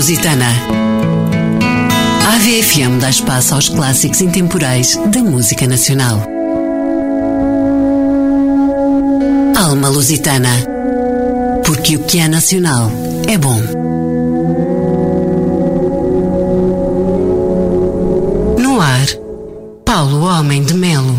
Lusitana. A AVFM dá espaço aos clássicos intemporais da música nacional. Alma Lusitana. Porque o que é nacional é bom. No ar, Paulo Homem de Melo.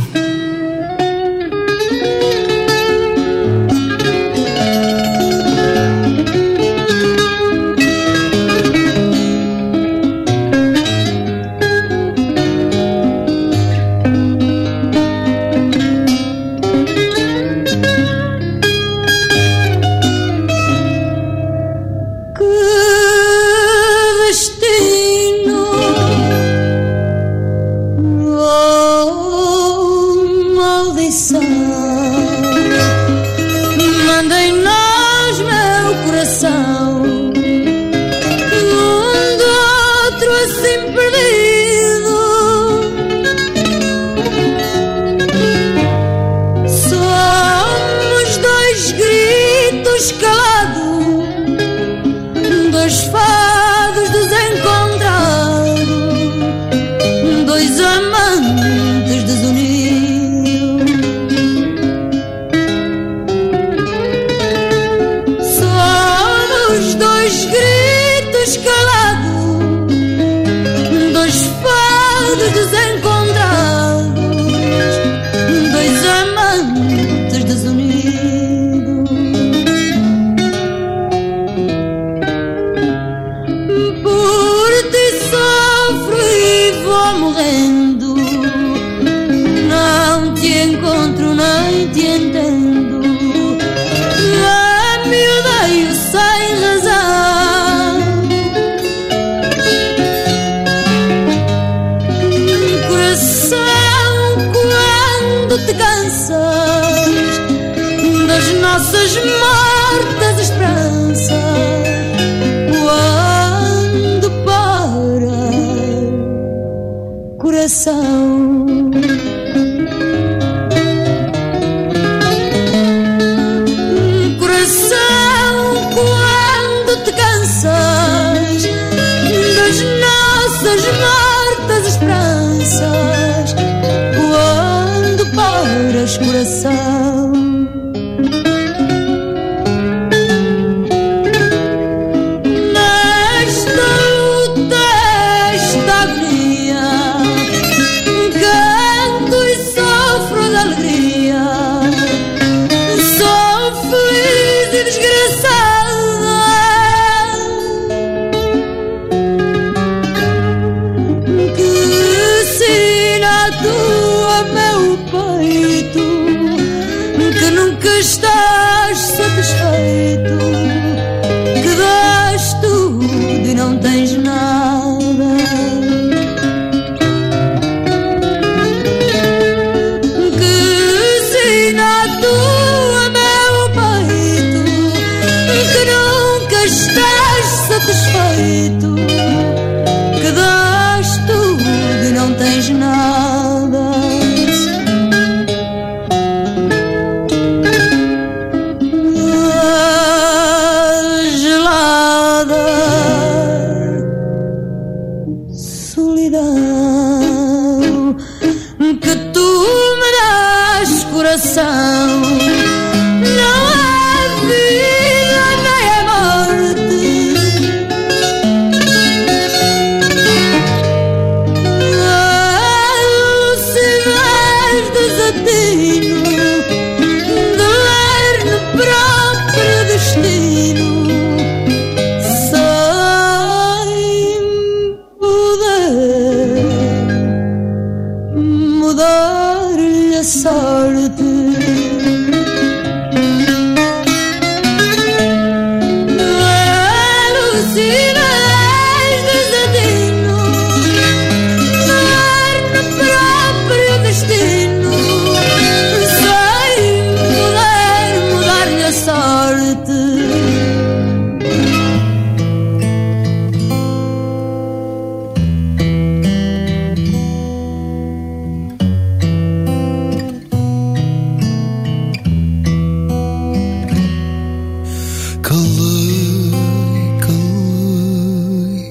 Calei, calei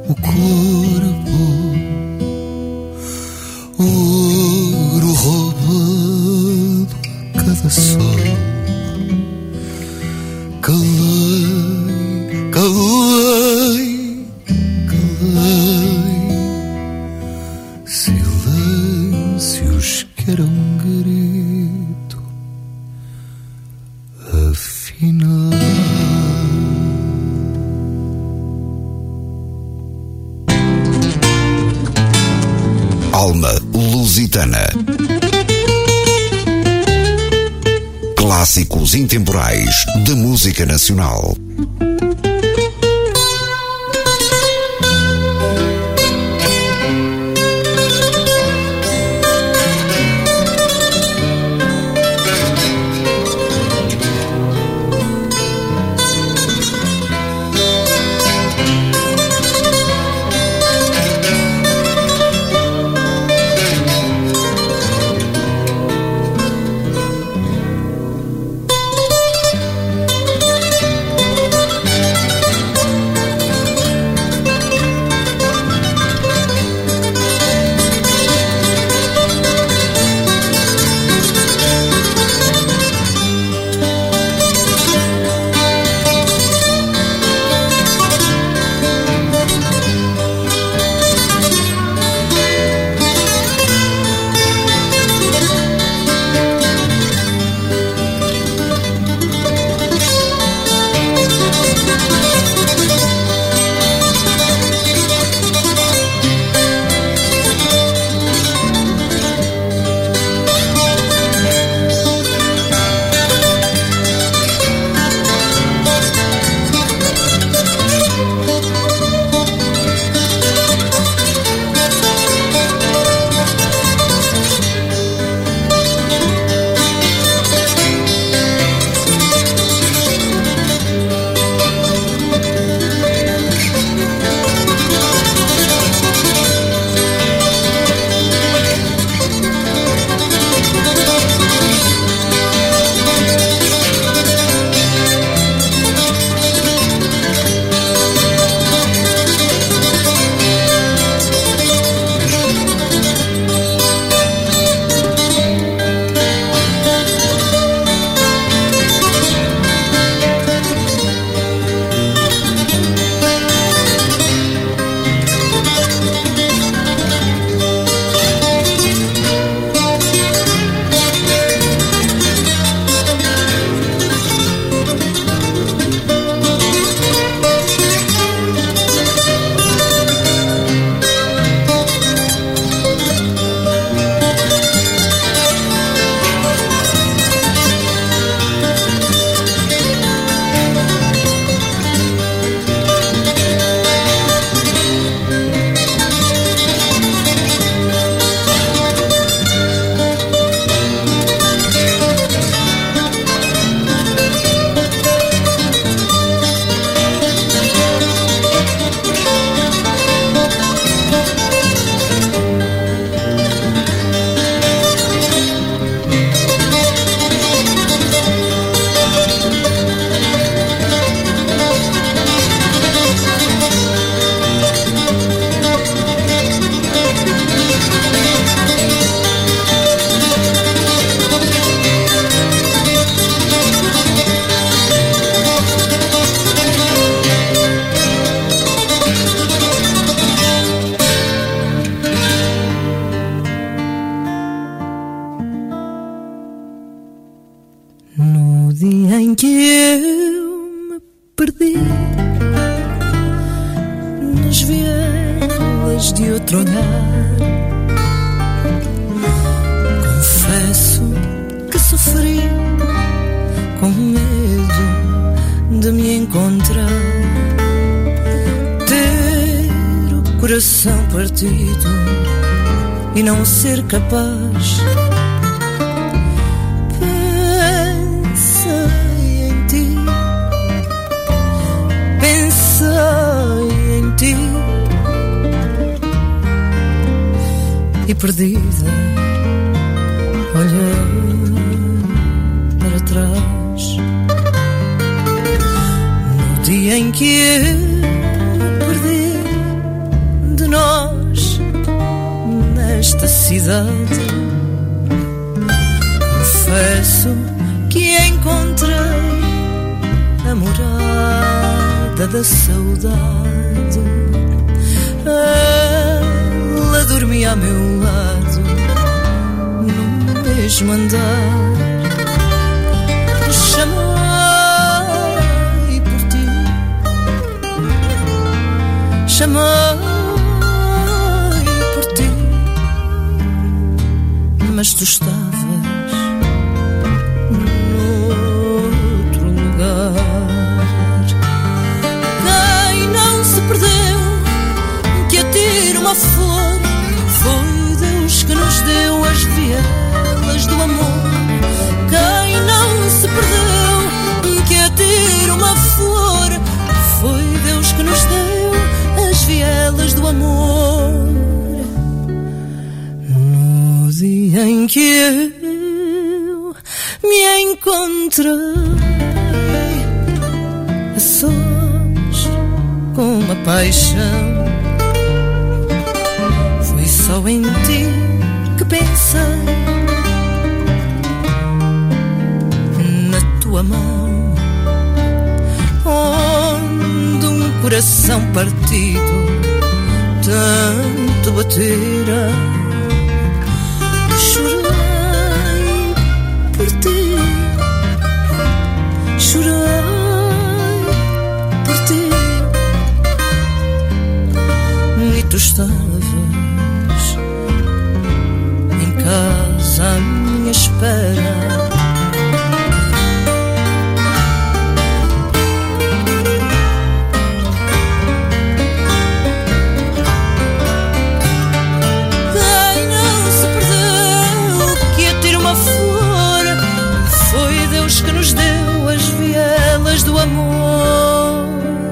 o corpo, ouro roubado, cada sol. Calei, calei, calei, silêncios que eram grito, afinal. Alma Lusitana. Clássicos intemporais da música nacional. E não ser capaz. Pensei em ti, pensei em ti, e perdida olhei para trás. No dia em que eu perdi, cidade. Confesso que encontrei a morada da saudade. Ela dormia a meu lado, no mesmo andar. Chamei por ti, chamei por ti, mas tu estavas noutro lugar. Quem não se perdeu que atire uma flor, foi Deus que nos deu as vielas do amor. Quem não se perdeu que atire uma flor, foi Deus que nos deu as vielas do amor. No dia em que eu me encontrei a sós com uma paixão, foi só em ti que pensei, na tua mão, onde um coração partido tanto batera. Chorei por ti, chorei por ti, e tu estavas em casa à minha espera. Que nos deu as vielas do amor.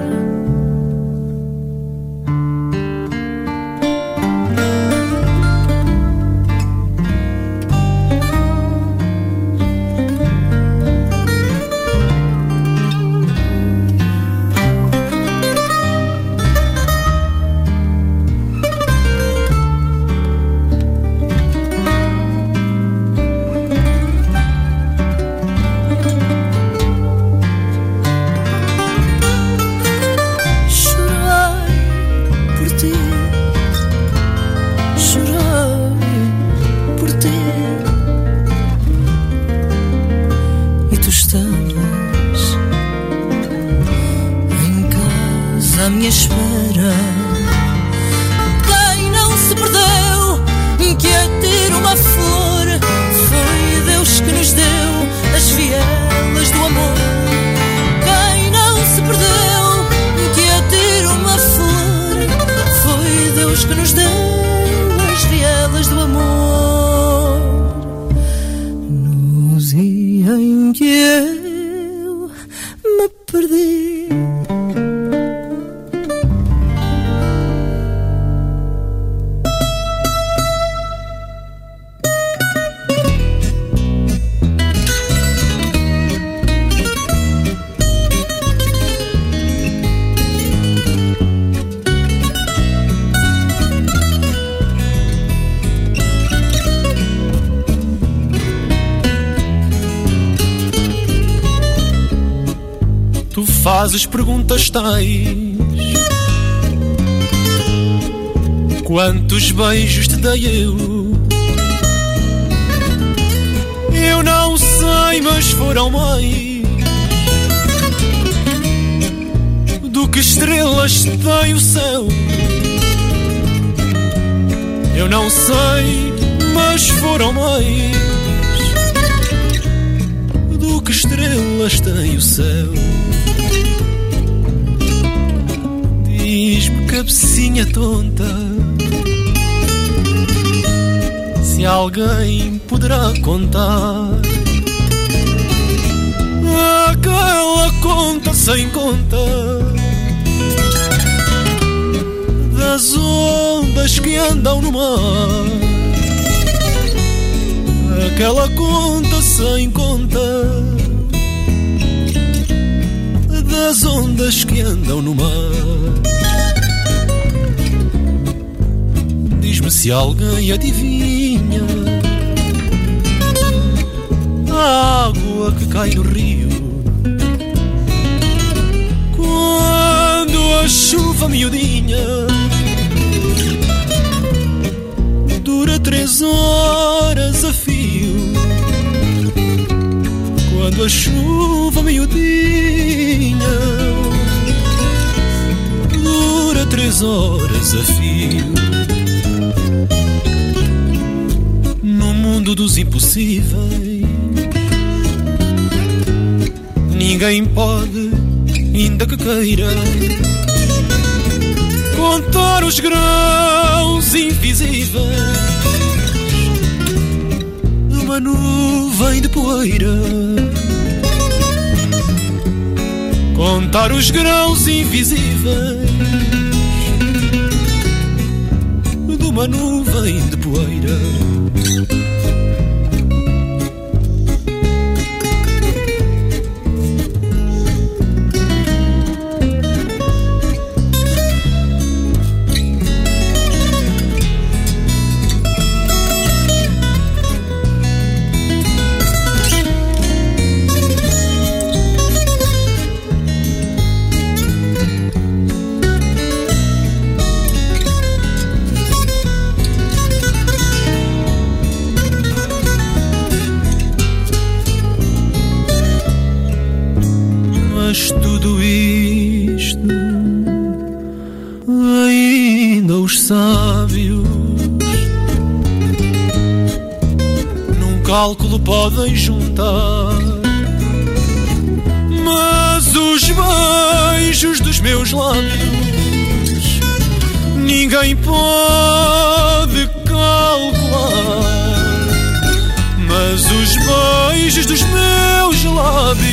Fazes perguntas tais, quantos beijos te dei eu? Eu não sei, mas foram mais do que estrelas tem o céu. Eu não sei, mas foram mais do que estrelas tem o céu. Diz-me, cabecinha tonta, se alguém poderá contar aquela conta sem conta das ondas que andam no mar, aquela conta sem conta das ondas ondas que andam no mar. Diz-me se alguém adivinha a água que cai no rio quando a chuva miudinha dura 3 horas a fio. Quando a chuva miudinha dura 3 horas a fio. No mundo dos impossíveis ninguém pode, ainda que queira, contar os grãos invisíveis de uma nuvem de poeira. Contar os grãos invisíveis de uma nuvem de poeira. Cálculo podem juntar, mas os beijos dos meus lábios ninguém pode calcular. Mas os beijos dos meus lábios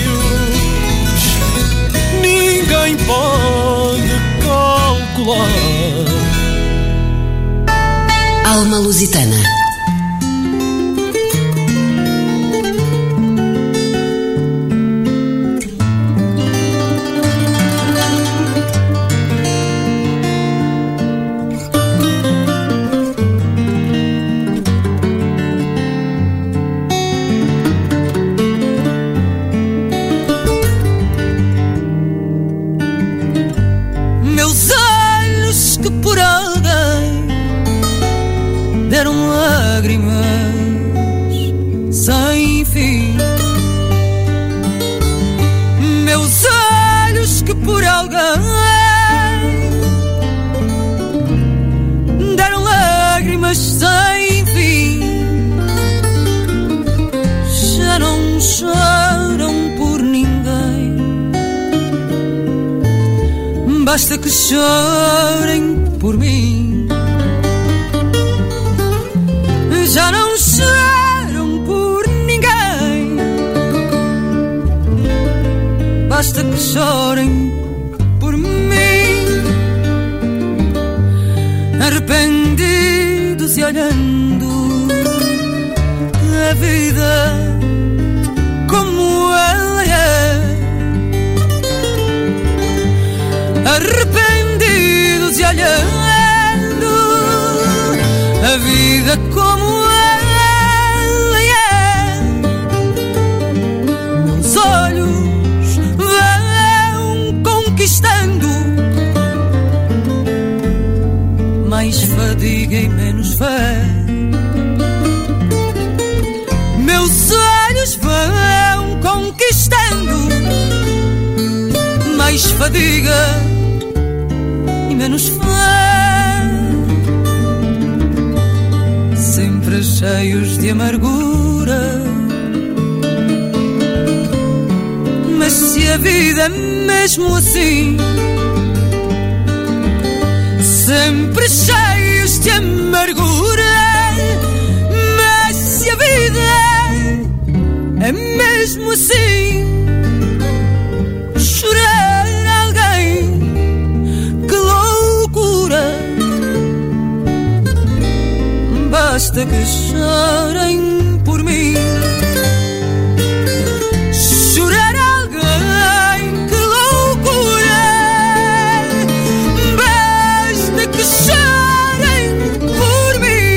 ninguém pode calcular. Alma Lusitana. Basta que chorem por mim. Já não choram por ninguém. Basta que chorem por mim. Arrependidos e olhando a vida como ela é. Arrependidos e olhando a vida como ela é. Meus olhos vão conquistando mais fadiga e menos fé. Meus olhos vão conquistando mais fadiga menos fé, sempre cheios de amargura. Mas se a vida é mesmo assim, sempre cheios de amargura. Mas se a vida é mesmo assim, chorar alguém, basta que chorem por mim. Chorar alguém, que loucura. Basta que chorem por mim.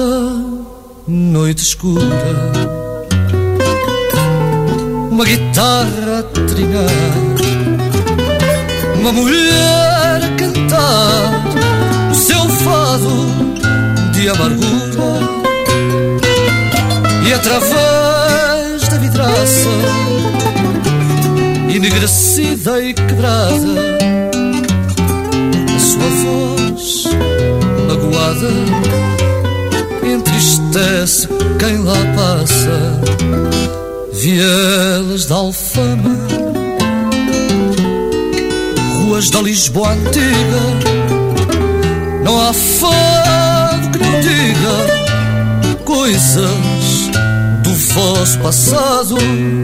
noite escura, uma guitarra a trinar, uma mulher a cantar o seu fado de amargura, e através da vidraça enegrecida e quebrada, a sua voz magoada entristece quem lá passa. Vielas da Alfama, ruas da Lisboa antiga, não há fado que não diga coisas do vosso passado.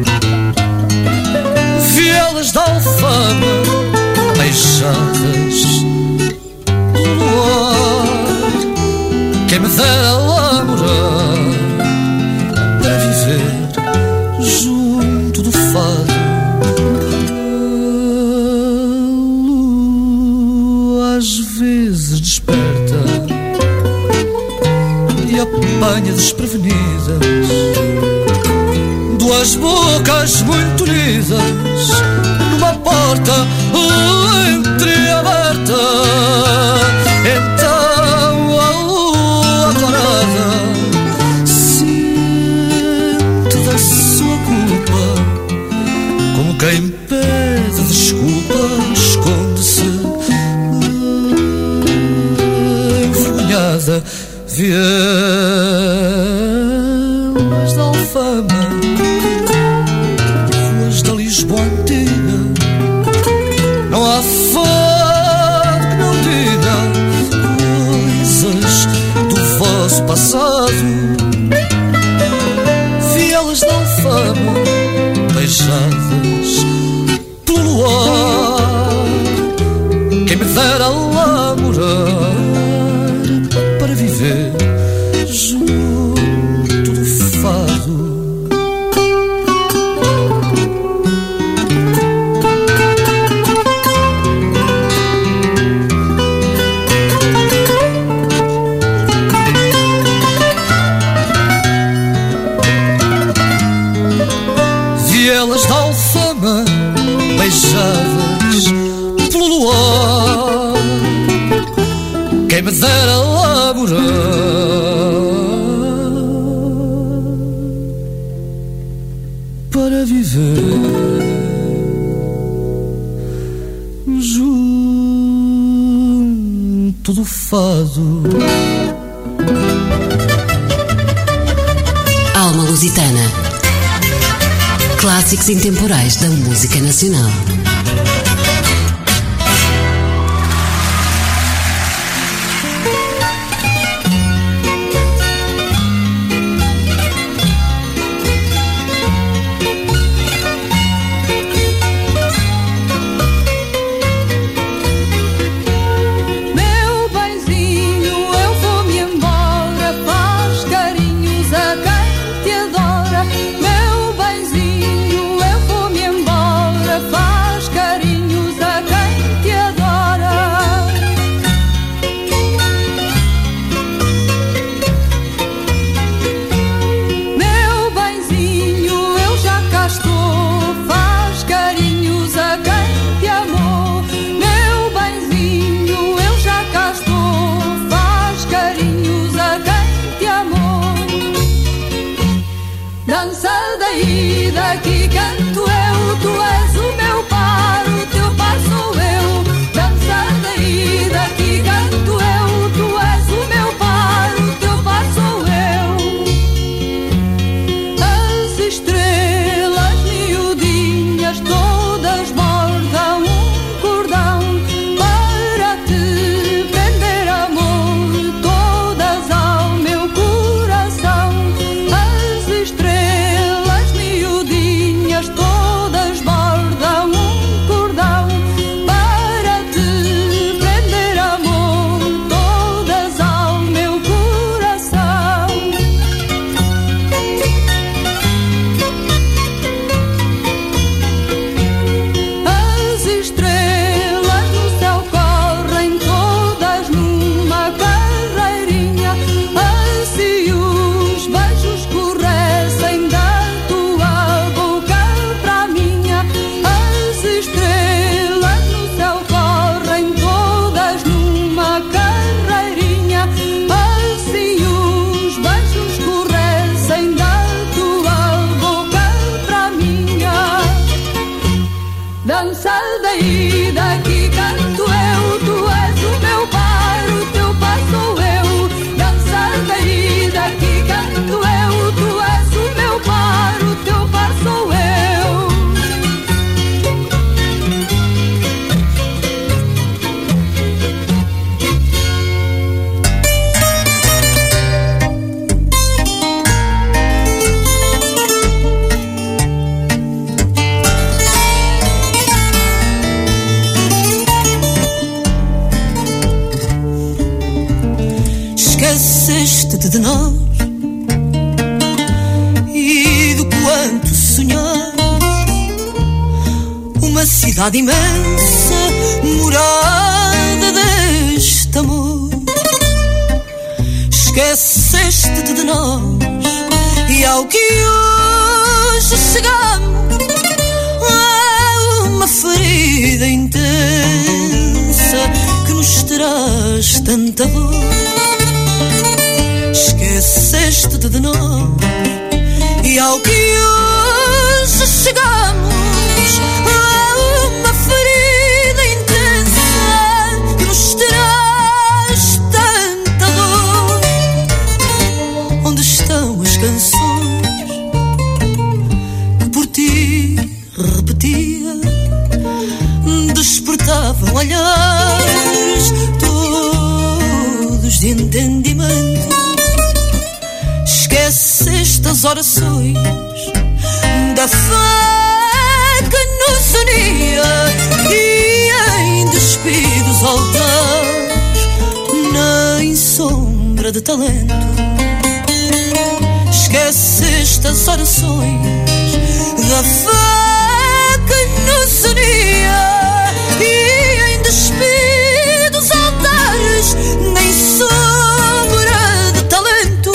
Vielas da Alfama, beijadas do luar, quem me dera lá morar para viver junto do fado. A lua às vezes desperta e apanha desprevenidas duas bocas muito unidas numa porta entreaberta. Então a lua aclarada ciente da sua culpa, como quem pede desculpa, esconde-se envergonhada. Vielas da Alfama, ruas da Lisboa antiga, não há fado que não diga coisas do vosso passado. Vielas da Alfama, beijadas pelo luar, quem me dera lá morar para viver junto do fado. Vielas da Alfama, beijadas pelo luar, quem me dera lá morar para viver junto do fado. Alma Lusitana. Clássicos intemporais da música nacional. Faz sonhar. Uma cidade imensa, morada deste amor. Esqueceste-te de nós e ao que hoje chegamos é uma ferida intensa que nos traz tanta dor. Esqueceste-te de nós e ao que hoje chegamos a uma ferida intensa que nos traz tanta dor. Onde estão as canções que por ti repetia? Despertavam olhares todos de entendimento. Esqueceste as orações da fé que nos unia e em despidos altares, nem sombra de talento. Esqueceste as orações da fé que nos unia e em despidos altares, nem sombra de talento.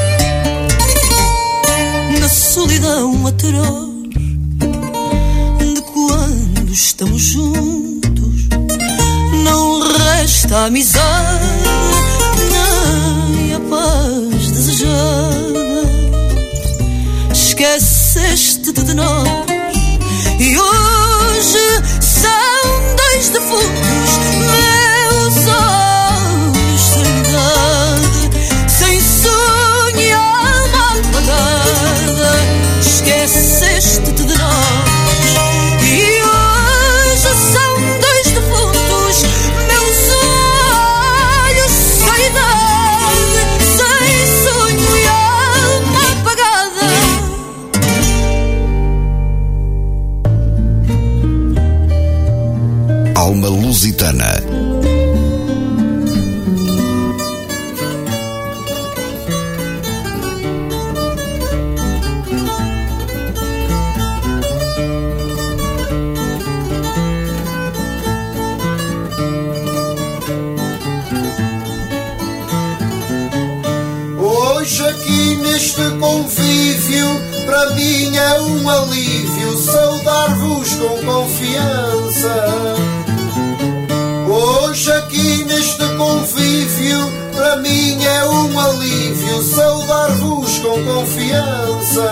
Solidão atroz de quando estamos juntos, não resta amizade nem a paz desejada. Esqueceste-te de nós e hoje são dois defuntos meus olhos sem idade, sem sonho e alma apagada. Esqueceste-te de nós e hoje são dois defuntos meus olhos sem idade, sem sonho e alma apagada. Alma Lusitana. Aqui neste convívio, para mim é um alívio saudar-vos com confiança. Hoje aqui neste convívio, para mim é um alívio saudar-vos com confiança.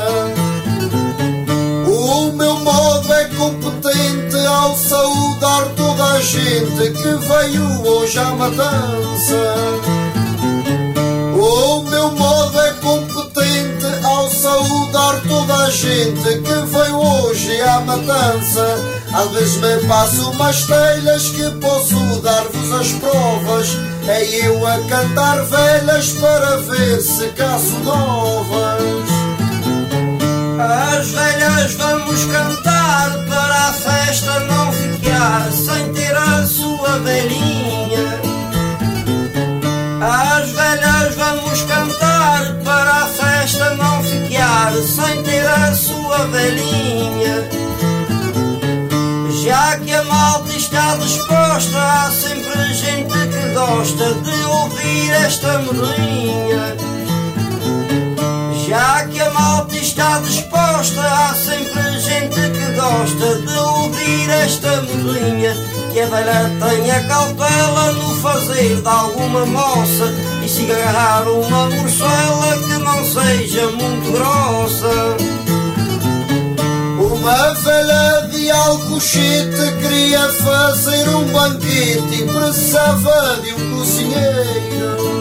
O meu modo é competente ao saudar toda a gente que veio hoje à matança. O meu modo é competente ao saudar toda a gente que veio hoje à matança. Às vezes me passo umas telhas que posso dar-vos as provas. É eu a cantar velhas para ver se caço novas. As velhas vamos cantar para a festa não ficar sem ter a sua velhinha. As velhas vamos cantar para a festa não ficar sem ter a sua velhinha. Já que a malta está disposta, há sempre gente que gosta de ouvir esta modinha. Já que a malta está disposta, há sempre gente que gosta de ouvir esta modinha. Que a velha tenha cautela no fazer de alguma moça e se agarrar uma morcela que não seja muito grossa. Uma velha de Alcochete queria fazer um banquete e precisava de um cozinheiro.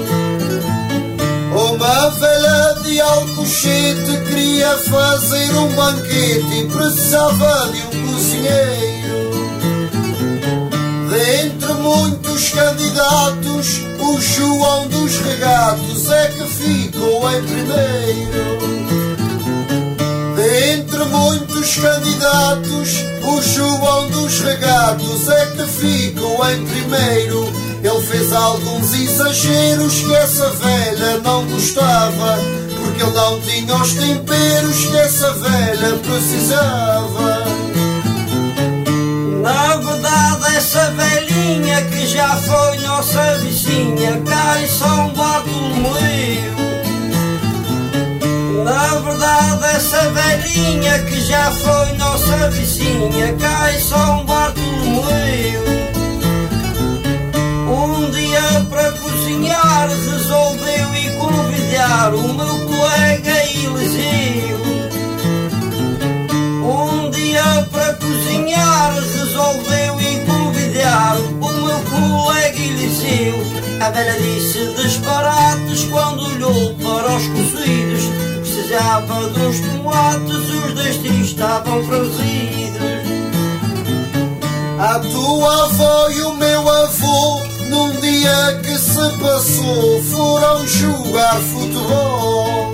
Uma velha de Alcochete queria fazer um banquete e precisava de um cozinheiro. Dentre muitos candidatos, o João dos Regatos é que ficou em primeiro. Dentre muitos candidatos, o João dos Regatos é que ficou em primeiro. Ele fez alguns exageros que essa velha não gostava, porque ele não tinha os temperos que essa velha precisava. Na verdade essa velhinha que já foi nossa vizinha cá em São Bartolomeu. Na verdade essa velhinha que já foi nossa vizinha cá em São Bartolomeu. Um dia para cozinhar resolveu ir convidar o meu colega Eliseu. Um dia para cozinhar resolveu ir convidar o meu colega Eliseu. A velha disse disparates quando olhou para os cozidos. Precisava de uns tomates, os destinos estavam franzidos. A tua avó e o meu avô, num dia que se passou, foram jogar futebol.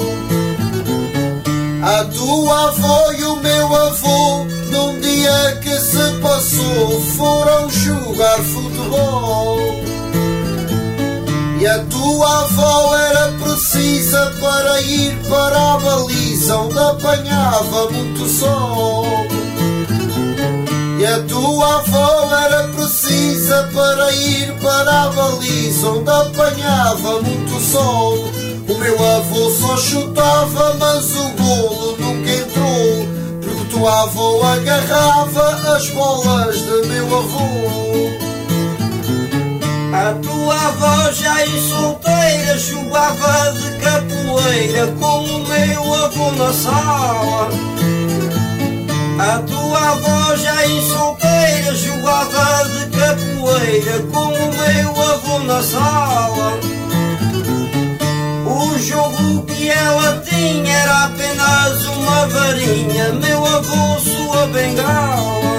A tua avó e o meu avô, num dia que se passou, foram jogar futebol. E a tua avó era precisa para ir para a baliza, onde apanhava muito sol. E a tua avó era precisa para ir para a baliza, onde apanhava muito sol. O meu avô só chutava, mas o golo nunca entrou, porque tua avó agarrava as bolas de meu avô. A tua avó já em solteira jogava de capoeira com o meu avô na sala. A tua avó já em solteira jogava de capoeira com o meu avô na sala. O jogo que ela tinha era apenas uma varinha, meu avô sua bengala.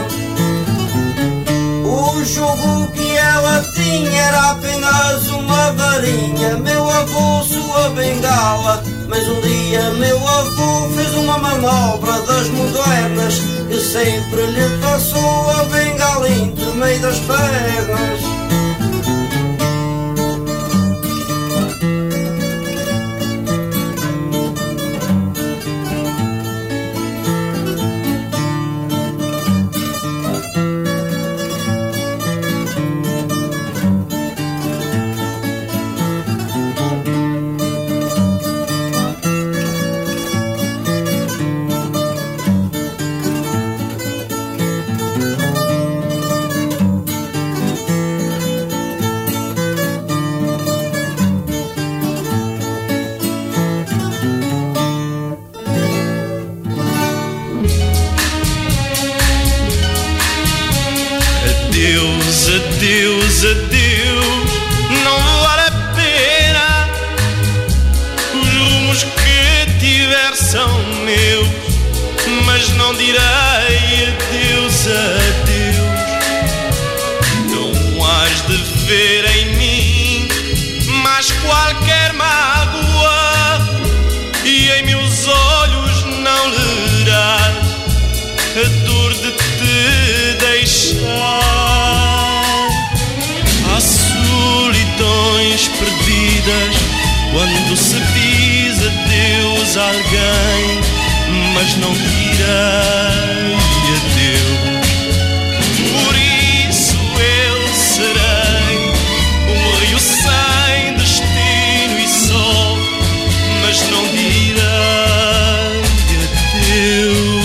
O jogo que ela tinha era apenas uma varinha, meu avô sua bengala. Mas um dia meu avô fez uma manobra das modernas, que sempre lhe passou a bengala entre meio das pernas. Adeus, adeus, não vale a pena. Os rumos que tiver são meus, mas não direi adeus, adeus. Não hás de ver em mim mais qualquer mágoa, e em meus olhos não lerás a dor de te deixar. Há solidões perdidas quando se diz adeus a alguém, mas não direi adeus. Por isso eu serei um rio sem destino e sol, mas não direi adeus.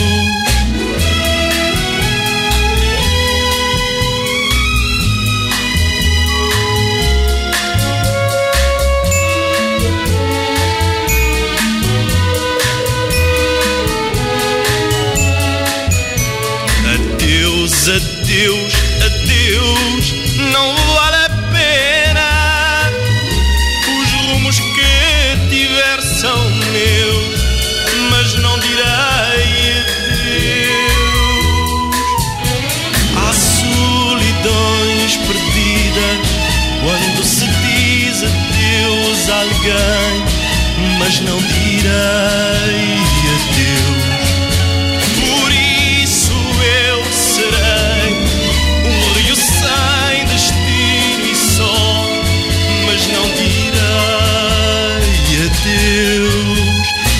Adeus, adeus, não vale a pena. Os rumos que tiver são meus, mas não direi adeus. Há solidões perdidas quando se diz adeus a alguém, mas não direi adeus. Por isso eu serei um rio sem destino e sol, mas não direi adeus.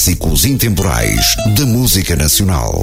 clássicos intemporais da música nacional.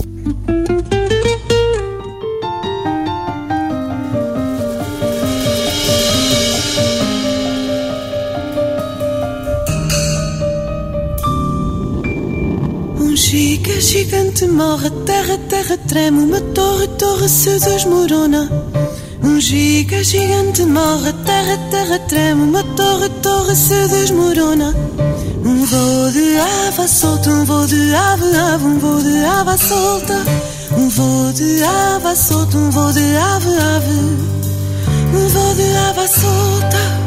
Giga gigante morre, terra, terra treme, uma torre, torre se desmorona. Giga gigante morre, terra, terra treme, uma torre, torre se desmorona. Voo de ava solta, voo de ave, ave, voo de ava solta. Voo de ava solta, voo de ave, ave, voo de ava solta.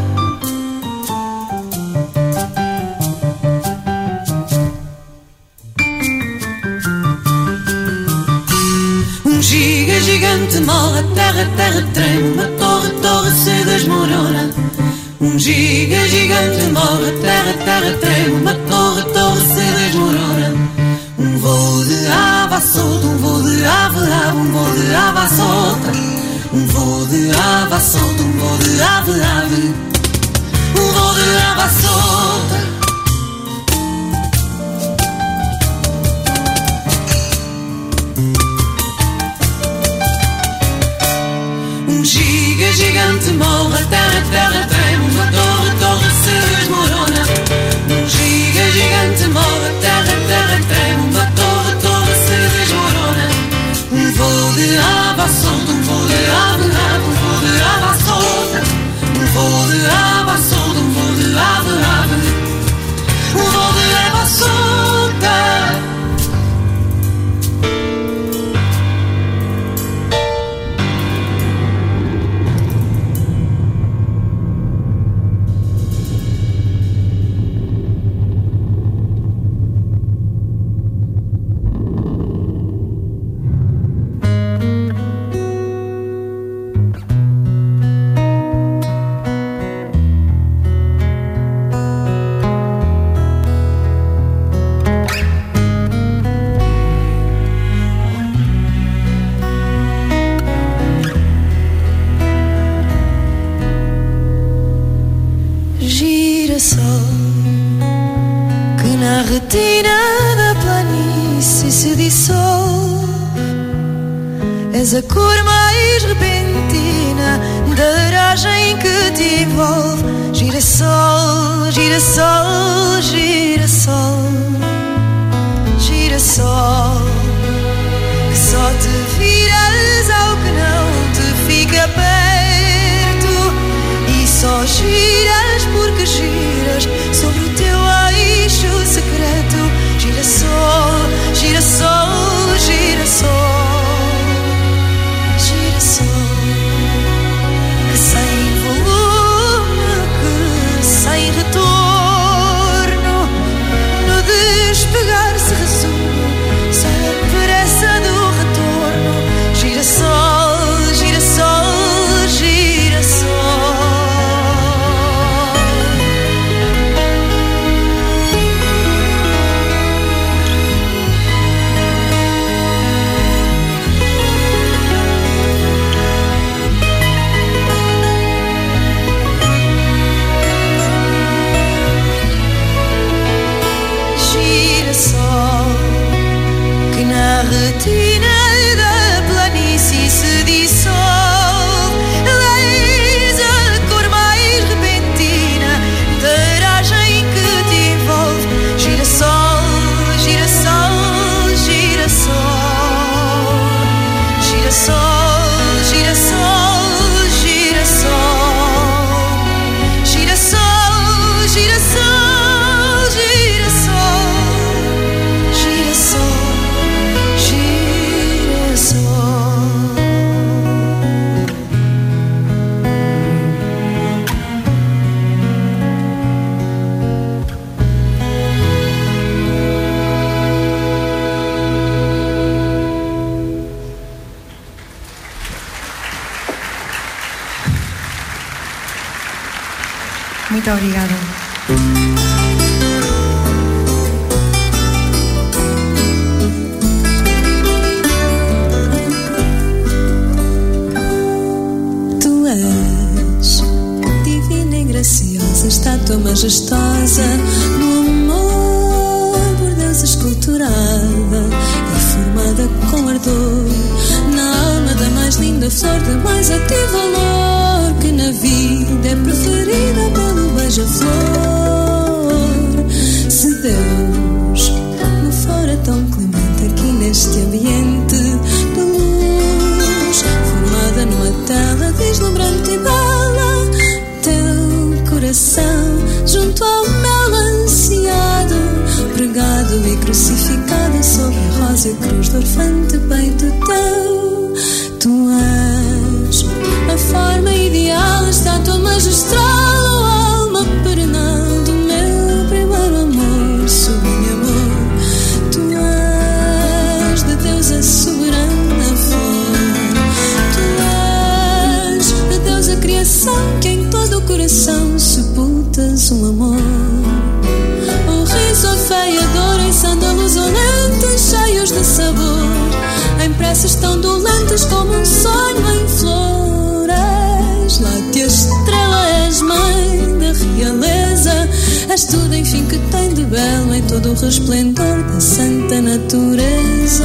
Giga gigante morre, terra, terra treme, uma torre, torre se desmorona. Giga gigante morre, terra, terra treme, uma torre, torre se desmorona. Voo de ava solta, voo de ave, ave, voo de ava solta. Voo de ava solta, voo de ave, ave, voo de ava solta. Giga gigante morre, terra, terra treme, uma torre, torre se desmorona. Giga gigante morre, terra, terra treme, uma torre, torre se desmorona. Voo de ava solta, voo de ave, ave, voo de ava solta. Voo de ava solta, voo de ave, ave, voo de ava solta. És a cor mais repentina da aragem que te envolve. Girassol, girassol, girassol, girassol, que só te viras ao que não te fica perto e só giras porque giras sobre o teu eixo secreto. Girassol, girassol, girassol, que sem volume, que sem retorno, no despegar se resume, sai a pressa do retorno. Girassol, girassol, girassol. Retina da planície se dissolve. És a cor mais repentina da aragem que te envolve. Girassol, girassol, girassol, girassol, girassol, girassol, girassol, girassol, girassol, girassol. Muito obrigada. Tu és divina e graciosa, estátua majestosa do amor por Deus essa cruz do orfante peito teu. Tu és a forma ideal, a estátua magistral, a alma perenal do meu primeiro amor, sublime amor. Tu és de Deus a soberana flor. Tu és de Deus a criação, que em todo o coração sepultas um amor. O riso afeiador em sândalos olentes, cheios de sabor, em preces tão dolentes como um sonho em flores. Lá-te a estrela, és mãe da realeza, és tudo enfim que tem de belo em todo o resplendor da santa natureza.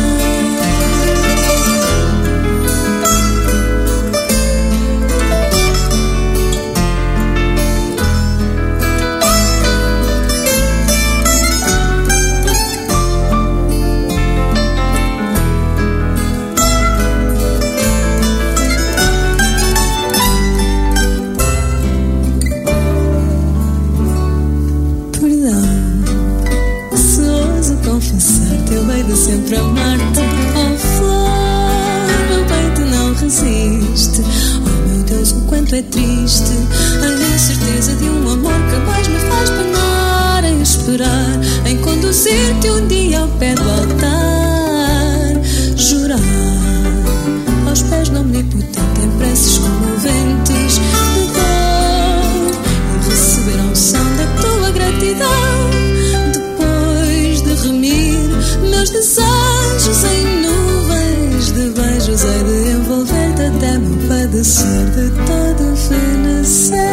Sempre amar-te, oh flor, meu peito não resiste. Oh meu Deus, o quanto é triste a incerteza de um amor capaz me faz penar em esperar, em conduzir-te um dia ao pé do altar. Jurar aos pés do omnipotente em preces comoventes de dor, e receber a unção da tua gratidão, depois de remir meus desejos em nuvens de beijos, hei de envolver-te até me padecer de todo fenecer.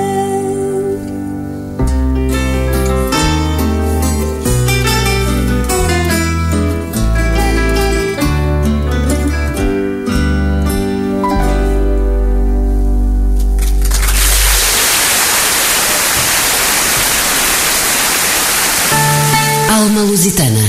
Alma Lusitana.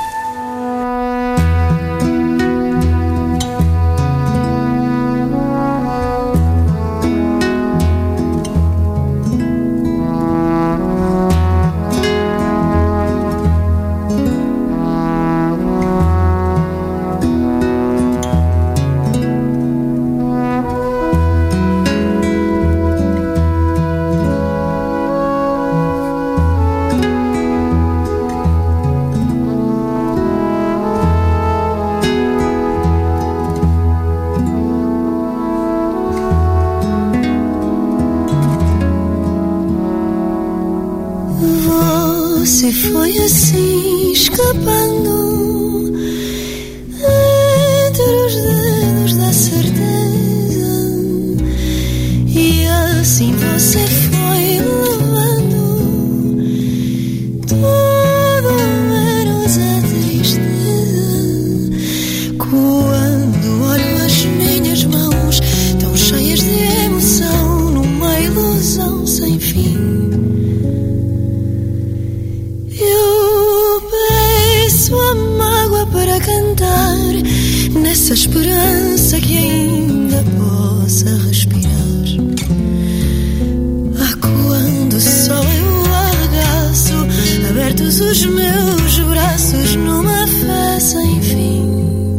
Você foi assim, escapando entre os dedos da certeza, e assim você foi levando tudo menos a tristeza. Quando olho as minhas mãos tão cheias de emoção numa ilusão sem fim, para cantar nessa esperança que ainda possa respirar. Ah, quando só eu arregaço, abertos os meus braços numa fé sem fim,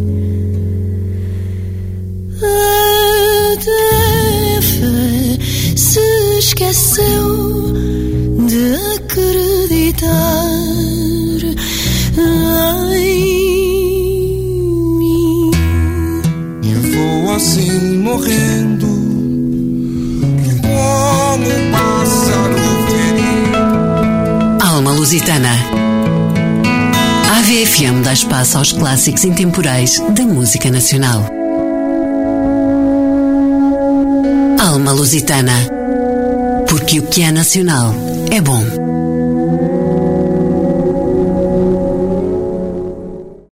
até a fé se esqueceu de acreditar. Assim morrendo como um pássaro ferido. Alma Lusitana. A AVFM dá espaço aos clássicos intemporais da música nacional. Alma Lusitana. Porque o que é nacional é bom.